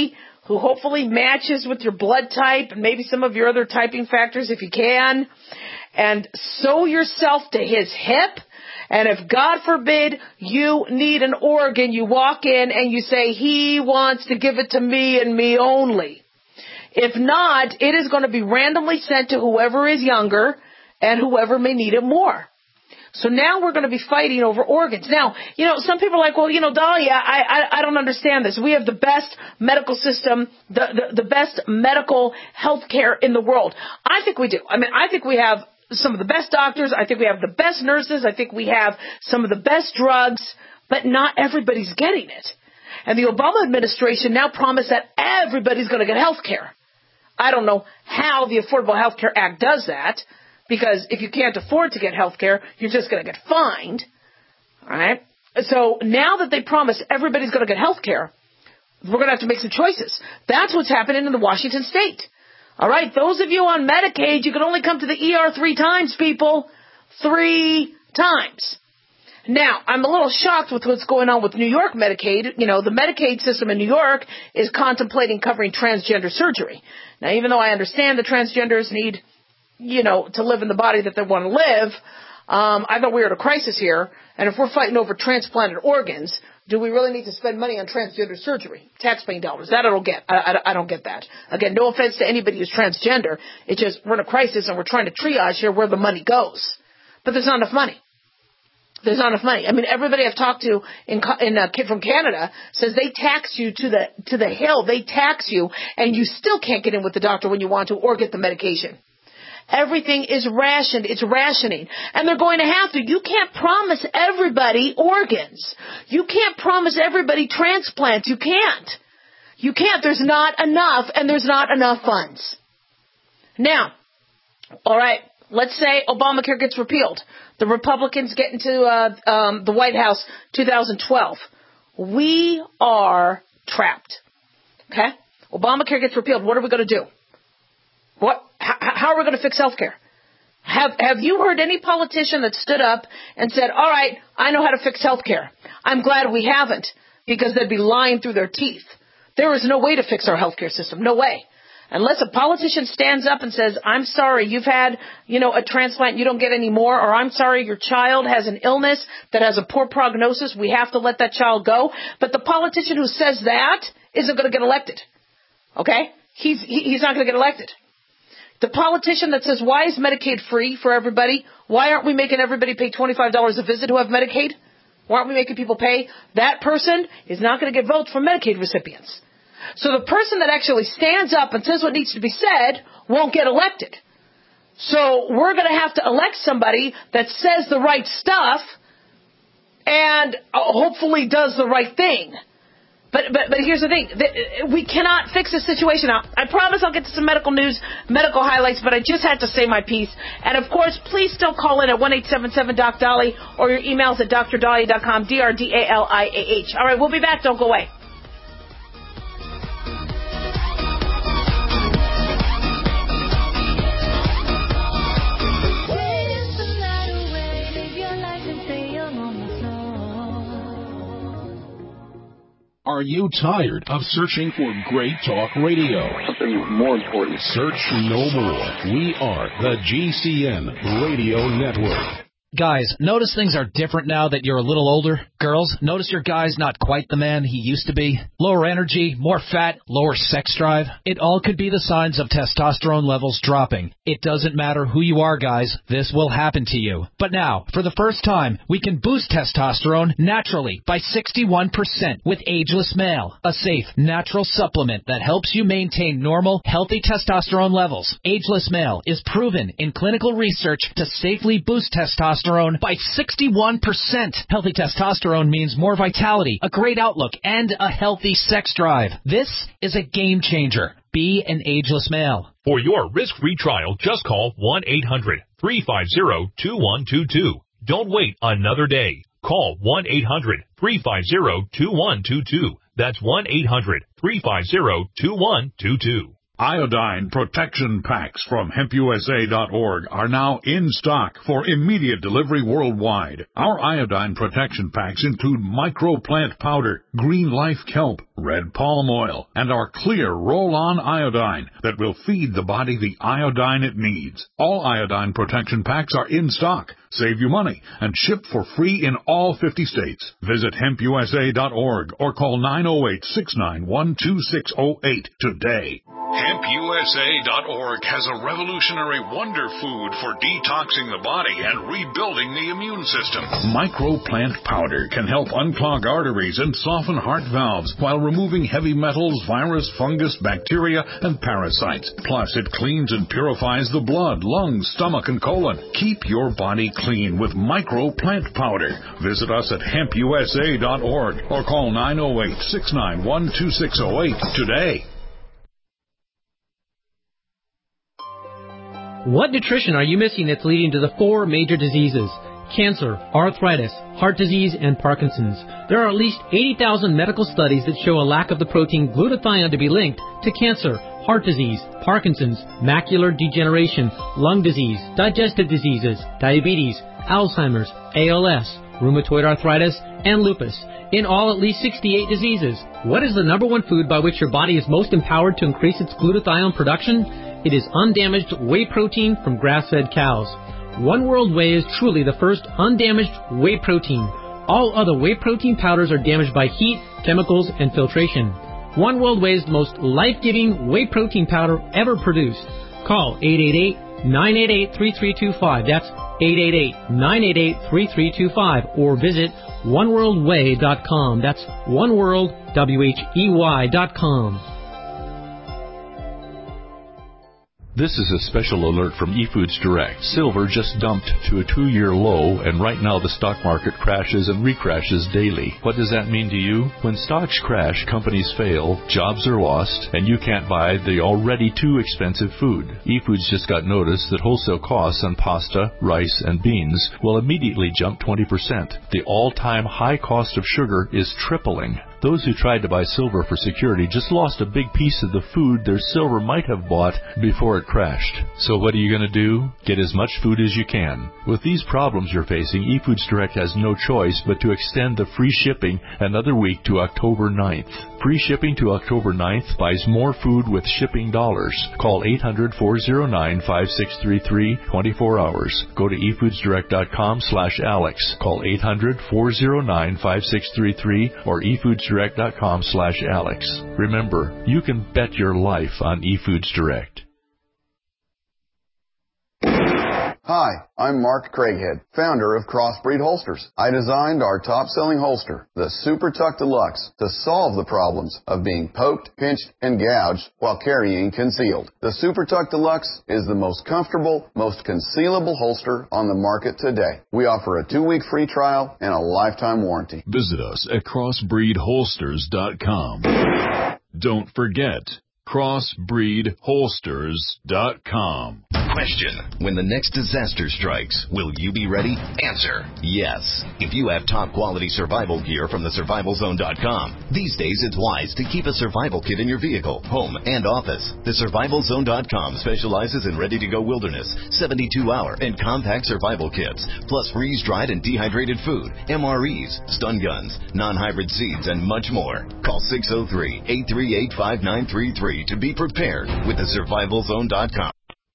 who hopefully matches with your blood type and maybe some of your other typing factors if you can, and sew yourself to his hip. And if, God forbid, you need an organ, you walk in and you say, he wants to give it to me and me only. If not, it is going to be randomly sent to whoever is younger and whoever may need it more. So now we're going to be fighting over organs. Now, some people are like, well, Dahlia, I don't understand this. We have the best medical system, the best medical health care in the world. I think we do. I think we have some of the best doctors. I think we have the best nurses. I think we have some of the best drugs, but not everybody's getting it. And the Obama administration now promised that everybody's going to get health care. I don't know how the Affordable Health Care Act does that. Because if you can't afford to get health care, you're just going to get fined. All right? So now that they promised everybody's going to get health care, we're going to have to make some choices. That's what's happening in the Washington state. All right? Those of you on Medicaid, you can only come to the ER 3 times, people. 3 times. Now, I'm a little shocked with what's going on with New York Medicaid. The Medicaid system in New York is contemplating covering transgender surgery. Now, even though I understand the transgenders need to live in the body that they want to live, I thought we were at a crisis here. And if we're fighting over transplanted organs, do we really need to spend money on transgender surgery? Taxpaying dollars. That I don't get. I don't get that. Again, no offense to anybody who's transgender. It's just we're in a crisis and we're trying to triage here where the money goes. But there's not enough money. There's not enough money. Everybody I've talked to from Canada says they tax you to the hill. They tax you, and you still can't get in with the doctor when you want to or get the medication. Everything is rationed. It's rationing. And they're going to have to. You can't promise everybody organs. You can't promise everybody transplants. You can't. You can't. There's not enough, and there's not enough funds. Now, all right, let's say Obamacare gets repealed. The Republicans get into the White House 2012. We are trapped. Okay? Obamacare gets repealed. What are we going to do? How are we going to fix health care? Have you heard any politician that stood up and said, all right, I know how to fix health care? I'm glad we haven't, because they'd be lying through their teeth. There is no way to fix our health care system. No way. Unless a politician stands up and says, I'm sorry, you've had, a transplant, you don't get any more, or I'm sorry, your child has an illness that has a poor prognosis, we have to let that child go. But the politician who says that isn't going to get elected. Okay? He's not going to get elected. The politician that says, why is Medicaid free for everybody? Why aren't we making everybody pay $25 a visit who have Medicaid? Why aren't we making people pay? That person is not going to get votes from Medicaid recipients. So the person that actually stands up and says what needs to be said won't get elected. So we're going to have to elect somebody that says the right stuff and hopefully does the right thing. But here's the thing. We cannot fix this situation. Now, I promise I'll get to some medical news, medical highlights, but I just had to say my piece. And, of course, please still call in at 1-877-DOC-DOLLY or your emails at drdahlia.com, DRDALIAH. All right, we'll be back. Don't go away. Are you tired of searching for great talk radio? Something more important. Search no more. We are the GCN Radio Network. Guys, notice things are different now that you're a little older? Girls, notice your guy's not quite the man he used to be? Lower energy, more fat, lower sex drive? It all could be the signs of testosterone levels dropping. It doesn't matter who you are, guys. This will happen to you. But now, for the first time, we can boost testosterone naturally by 61% with Ageless Male, a safe, natural supplement that helps you maintain normal, healthy testosterone levels. Ageless Male is proven in clinical research to safely boost testosterone by 61%. Healthy testosterone means more vitality, a great outlook, and a healthy sex drive. This is a game changer. Be an Ageless Male. For your risk-free trial, just call 1-800-350-2122. Don't wait another day. Call 1-800-350-2122. That's 1-800-350-2122. Iodine protection packs from HempUSA.org are now in stock for immediate delivery worldwide. Our iodine protection packs include microplant powder, green life kelp, red palm oil, and our clear roll-on iodine that will feed the body the iodine it needs. All iodine protection packs are in stock. Save you money and ship for free in all 50 states. Visit HempUSA.org or call 908-691-2608 today. HempUSA.org has a revolutionary wonder food for detoxing the body and rebuilding the immune system. Microplant powder can help unclog arteries and soften heart valves while removing heavy metals, virus, fungus, bacteria, and parasites. Plus, it cleans and purifies the blood, lungs, stomach, and colon. Keep your body clean with Microplant powder. Visit us at HempUSA.org or call 908-691-2608 today. What nutrition are you missing that's leading to the 4 major diseases? Cancer, arthritis, heart disease, and Parkinson's. There are at least 80,000 medical studies that show a lack of the protein glutathione to be linked to cancer, heart disease, Parkinson's, macular degeneration, lung disease, digestive diseases, diabetes, Alzheimer's, ALS, rheumatoid arthritis, and lupus. In all, at least 68 diseases. What is the number one food by which your body is most empowered to increase its glutathione production? It is undamaged whey protein from grass-fed cows. One World Whey is truly the first undamaged whey protein. All other whey protein powders are damaged by heat, chemicals, and filtration. One World Whey is the most life-giving whey protein powder ever produced. Call 888-988-3325. That's 888-988-3325. Or visit oneworldwhey.com. That's oneworldwhey.com. This is a special alert from eFoods Direct. Silver just dumped to a 2-year low, and right now the stock market crashes and recrashes daily. What does that mean to you? When stocks crash, companies fail, jobs are lost, and you can't buy the already too expensive food. eFoods just got notice that wholesale costs on pasta, rice, and beans will immediately jump 20%. The all-time high cost of sugar is tripling. Those who tried to buy silver for security just lost a big piece of the food their silver might have bought before it crashed. So what are you going to do? Get as much food as you can. With these problems you're facing, eFoods Direct has no choice but to extend the free shipping another week to October 9th. Free shipping to October 9th buys more food with shipping dollars. Call 800-409-5633, 24 hours. Go to efoodsdirect.com/Alex. Call 800-409-5633 or efoodsdirect.com/Alex. Remember, you can bet your life on eFoods Direct. Hi, I'm Mark Craighead, founder of Crossbreed Holsters. I designed our top-selling holster, the Super Tuck Deluxe, to solve the problems of being poked, pinched, and gouged while carrying concealed. The Super Tuck Deluxe is the most comfortable, most concealable holster on the market today. We offer a 2-week free trial and a lifetime warranty. Visit us at crossbreedholsters.com. Don't forget, crossbreedholsters.com. Question: when the next disaster strikes, will you be ready? Answer: yes. If you have top quality survival gear from thesurvivalzone.com. These days it's wise to keep a survival kit in your vehicle, home, and office. Thesurvivalzone.com specializes in ready-to-go wilderness, 72-hour, and compact survival kits, plus freeze-dried and dehydrated food, MREs, stun guns, non-hybrid seeds, and much more. Call 603-838-5933 to be prepared with thesurvivalzone.com.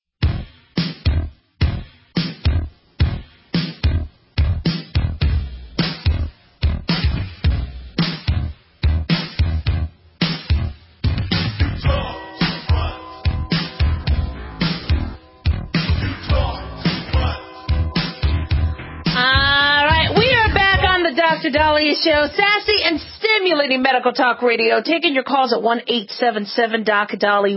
Dr. Daliah Show, sassy and stimulating medical talk radio, taking your calls at 1-877-DOC-DALI,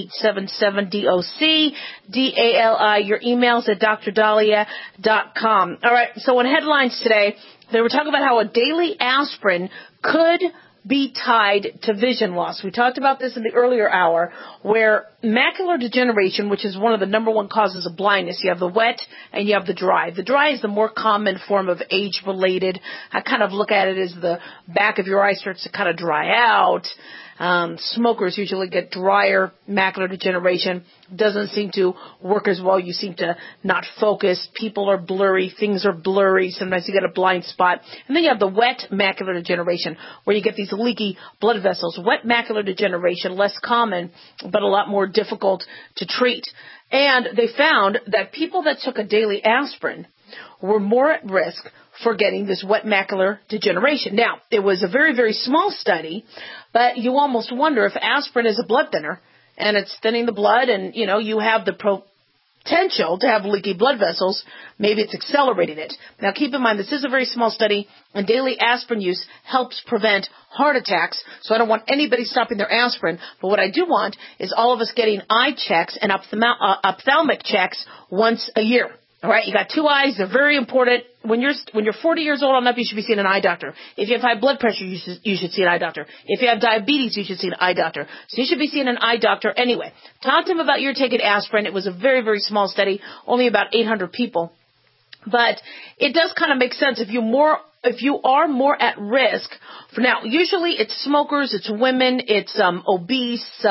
1-877-DOC-DALI, your emails at drdaliah.com. All right, so in headlines today, they were talking about how a daily aspirin could be tied to vision loss. We talked about this in the earlier hour where, macular degeneration, which is one of the number one causes of blindness. You have the wet and you have the dry. The dry is the more common form of age-related. I kind of look at it as the back of your eye starts to kind of dry out. Smokers usually get drier macular degeneration. Doesn't seem to work as well. You seem to not focus. People are blurry. Things are blurry. Sometimes you get a blind spot. And then you have the wet macular degeneration, where you get these leaky blood vessels. Wet macular degeneration, less common, but a lot more difficult to treat. And they found that people that took a daily aspirin were more at risk for getting this wet macular degeneration. Now, it was a very, very small study, but you almost wonder if aspirin is a blood thinner and it's thinning the blood and, you know, you have the potential to have leaky blood vessels, maybe it's accelerating it. Now, keep in mind, this is a very small study, and daily aspirin use helps prevent heart attacks, so I don't want anybody stopping their aspirin, but what I do want is all of us getting eye checks and ophthalmic checks once a year. All right, you got two eyes. They're very important. When you're 40 years old and up, you should be seeing an eye doctor. If you have high blood pressure, you should see an eye doctor. If you have diabetes, you should see an eye doctor. So you should be seeing an eye doctor anyway. Talk to him about your taking aspirin. It was a very, very small study, only about 800 people. But it does kind of make sense if you are more at risk for now. Usually it's smokers, it's women, it's obese,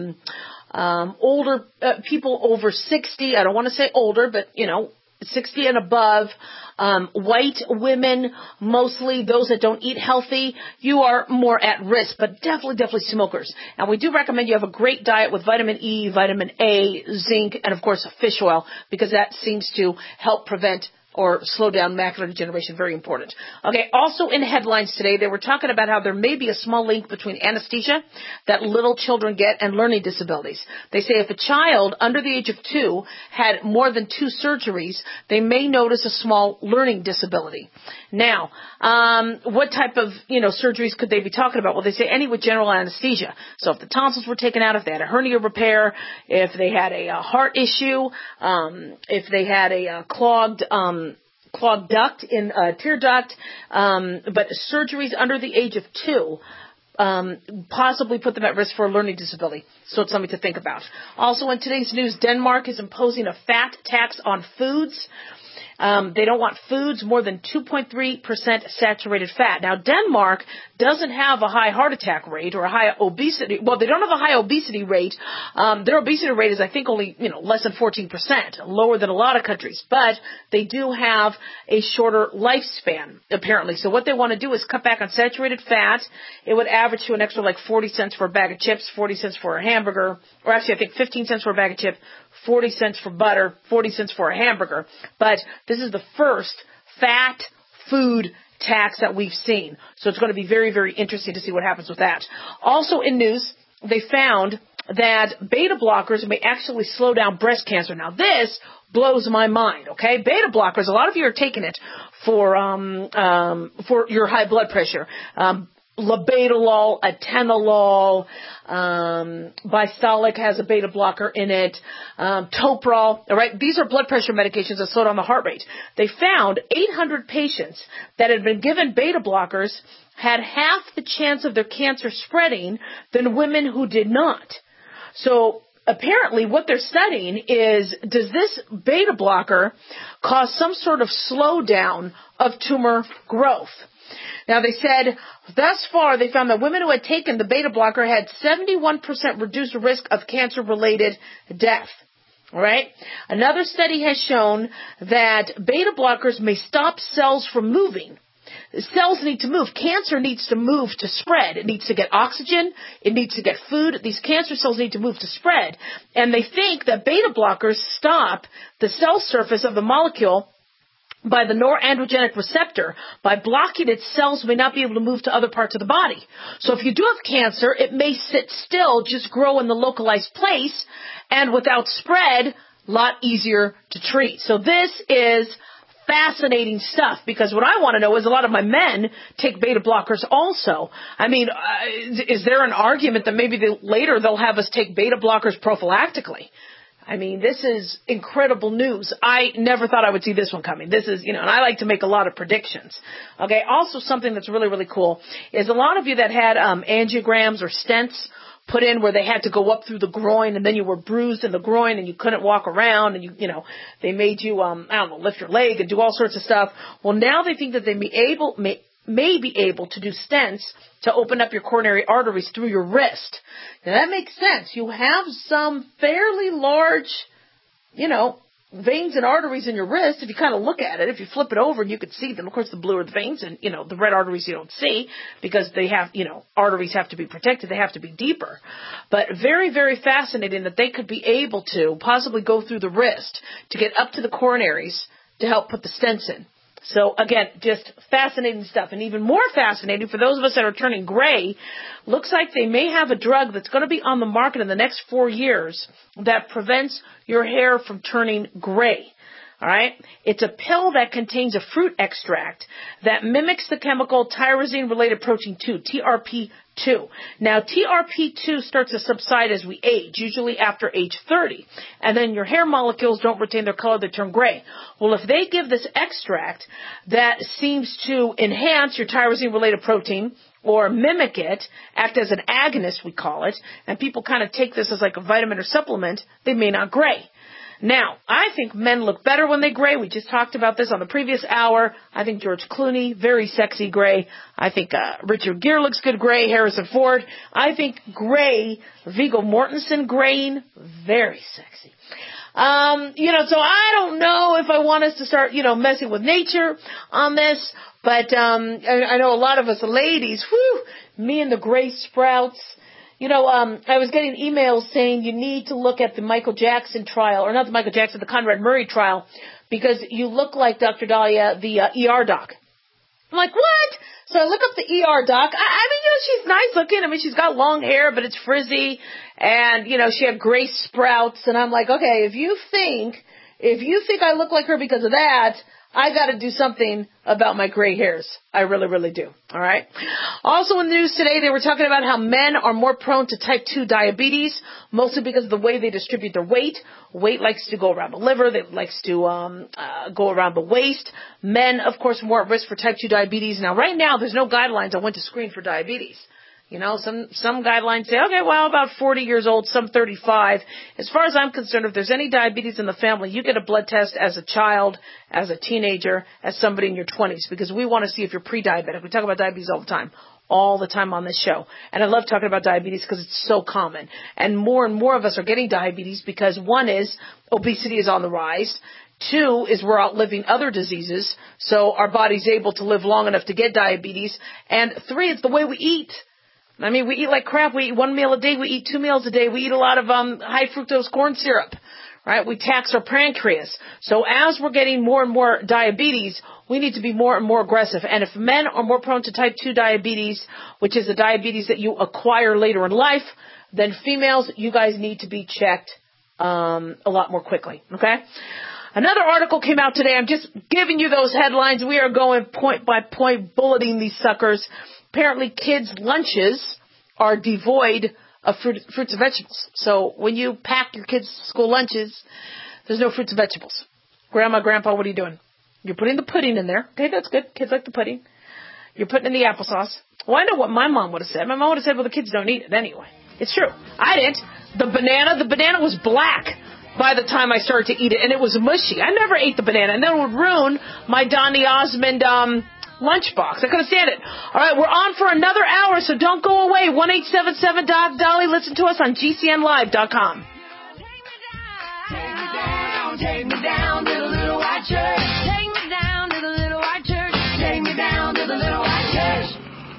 older people over 60. I don't want to say older, but 60 and above, white women, mostly those that don't eat healthy, you are more at risk, but definitely smokers. And we do recommend you have a great diet with vitamin E, vitamin A, zinc, and of course fish oil, because that seems to help prevent or slow down macular degeneration. Very important. Okay, also in headlines today, they were talking about how there may be a small link between anesthesia that little children get and learning disabilities. They say if a child under the age of 2 had more than 2 surgeries, they may notice a small learning disability. Now, what type of, surgeries could they be talking about? Well, they say any with general anesthesia. So if the tonsils were taken out, if they had a hernia repair, if they had a heart issue, if they had a clogged duct in tear duct, but surgeries under the age of 2 possibly put them at risk for a learning disability. So it's something to think about. Also in today's news, Denmark is imposing a fat tax on foods. They don't want foods more than 2.3% saturated fat. Now, Denmark doesn't have a high heart attack rate or a high obesity. Well, they don't have a high obesity rate. Their obesity rate is, I think, only, less than 14%, lower than a lot of countries. But they do have a shorter lifespan, apparently. So what they want to do is cut back on saturated fat. It would average to an extra like 40 cents for a bag of chips, 40 cents for a hamburger, or actually I think 15 cents for a bag of chips, 40 cents for butter, 40 cents for a hamburger. But this is the first fat food tax that we've seen. So it's going to be very, very interesting to see what happens with that. Also in news, they found that beta blockers may actually slow down breast cancer. Now this blows my mind, okay? Beta blockers, a lot of you are taking it for your high blood pressure. Labetalol, atenolol, Bistolic has a beta blocker in it, Toprol, all right? These are blood pressure medications that slow down the heart rate. They found 800 patients that had been given beta blockers had half the chance of their cancer spreading than women who did not. So apparently what they're studying is, does this beta blocker cause some sort of slowdown of tumor growth? Now, they said, thus far, they found that women who had taken the beta blocker had 71% reduced risk of cancer-related death. All right? Another study has shown that beta blockers may stop cells from moving. Cells need to move. Cancer needs to move to spread. It needs to get oxygen. It needs to get food. These cancer cells need to move to spread. And they think that beta blockers stop the cell surface of the molecule by the norandrogenic receptor. By blocking it, cells may not be able to move to other parts of the body. So if you do have cancer, it may sit still, just grow in the localized place, and without spread, a lot easier to treat. So this is fascinating stuff, because what I want to know is a lot of my men take beta blockers also. I mean, is there an argument that maybe later they'll have us take beta blockers prophylactically? I mean, this is incredible news. I never thought I would see this one coming. This is, and I like to make a lot of predictions. Okay, also something that's really, really cool is a lot of you that had angiograms or stents put in where they had to go up through the groin, and then you were bruised in the groin and you couldn't walk around, and they made you, lift your leg and do all sorts of stuff. Well, now they think that they may be able to do stents to open up your coronary arteries through your wrist. Now that makes sense. You have some fairly large, veins and arteries in your wrist. If you kind of look at it, if you flip it over, you could see them. Of course, the blue are the veins, and, the red arteries you don't see because they have, arteries have to be protected. They have to be deeper. But very, very fascinating that they could be able to possibly go through the wrist to get up to the coronaries to help put the stents in. So, again, just fascinating stuff. And even more fascinating, for those of us that are turning gray, looks like they may have a drug that's going to be on the market in the next 4 years that prevents your hair from turning gray. All right? It's a pill that contains a fruit extract that mimics the chemical tyrosine-related protein 2, TRP2. Now, TRP2 starts to subside as we age, usually after age 30. And then your hair molecules don't retain their color, they turn gray. Well, if they give this extract that seems to enhance your tyrosine-related protein, or mimic it, act as an agonist, we call it, and people kind of take this as like a vitamin or supplement, they may not gray. Now, I think men look better when they gray. We just talked about this on the previous hour. I think George Clooney, very sexy gray. I think Richard Gere looks good gray. Harrison Ford. I think gray, Viggo Mortensen graying, very sexy. So I don't know if I want us to start, messing with nature on this, but I know a lot of us ladies, me and the gray sprouts. I was getting emails saying you need to look at the Michael Jackson trial, or not the Michael Jackson, the Conrad Murray trial, because you look like Dr. Dahlia, the ER doc. I'm like, what? So I look up the ER doc. She's nice looking. She's got long hair, but it's frizzy, and, she had gray sprouts, and I'm like, okay, if you think I look like her because of that, I got to do something about my gray hairs. I really, really do. All right. Also in the news today, they were talking about how men are more prone to type 2 diabetes, mostly because of the way they distribute their weight. Weight likes to go around the liver. It likes to go around the waist. Men, of course, more at risk for type 2 diabetes. Now, right now, there's no guidelines on when to screen for diabetes. Some guidelines say, okay, well, about 40 years old, some 35. As far as I'm concerned, if there's any diabetes in the family, you get a blood test as a child, as a teenager, as somebody in your 20s, because we want to see if you're pre-diabetic. We talk about diabetes all the time on this show. And I love talking about diabetes because it's so common. And more of us are getting diabetes because, one is obesity is on the rise. 2 is we're outliving other diseases, so our body's able to live long enough to get diabetes. And 3, it's the way we eat. We eat like crap. We eat 1 meal a day. We eat 2 meals a day. We eat a lot of high fructose corn syrup, right? We tax our pancreas. So as we're getting more and more diabetes, we need to be more and more aggressive. And if men are more prone to type 2 diabetes, which is a diabetes that you acquire later in life, then females, you guys need to be checked a lot more quickly, okay? Another article came out today. I'm just giving you those headlines. We are going point by point, bulleting these suckers. Apparently, kids' lunches are devoid of fruits and vegetables. So when you pack your kids' school lunches, there's no fruits and vegetables. Grandma, Grandpa, what are you doing? You're putting the pudding in there. Okay, that's good. Kids like the pudding. You're putting in the applesauce. Well, I know what my mom would have said. My mom would have said, well, the kids don't eat it anyway. It's true. I didn't. The banana was black by the time I started to eat it, and it was mushy. I never ate the banana, and that would ruin my Donny Osmond lunchbox. I couldn't stand it. All right, we're on for another hour, so don't go away. 1-877-DOC-DOLLY. Listen to us on GCNlive.com. Take me down to the little white church. Take me down to the little white church. Take me down to the little white church.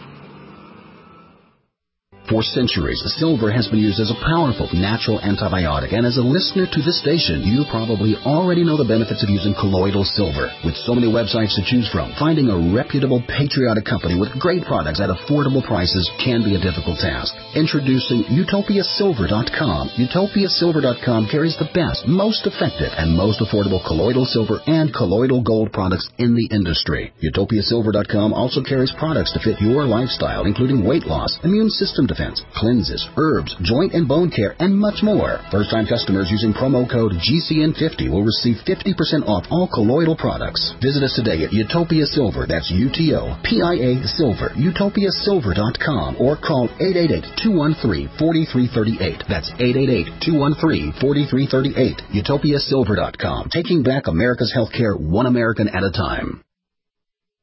For centuries, silver has been used as a powerful natural antibiotic, and as a listener to this station, you probably already know the benefits of using colloidal silver. With so many websites to choose from, finding a reputable, patriotic company with great products at affordable prices can be a difficult task. Introducing UtopiaSilver.com. UtopiaSilver.com carries the best, most effective, and most affordable colloidal silver and colloidal gold products in the industry. UtopiaSilver.com also carries products to fit your lifestyle, including weight loss, immune system defense, defense, cleanses, herbs, joint and bone care, and much more. First-time customers using promo code GCN50 will receive 50% off all colloidal products. Visit us today at Utopia Silver. That's UTOPIA Silver. UtopiaSilver.com or call 888-213-4338. That's 888-213-4338. UtopiaSilver.com. Taking back America's healthcare one American at a time.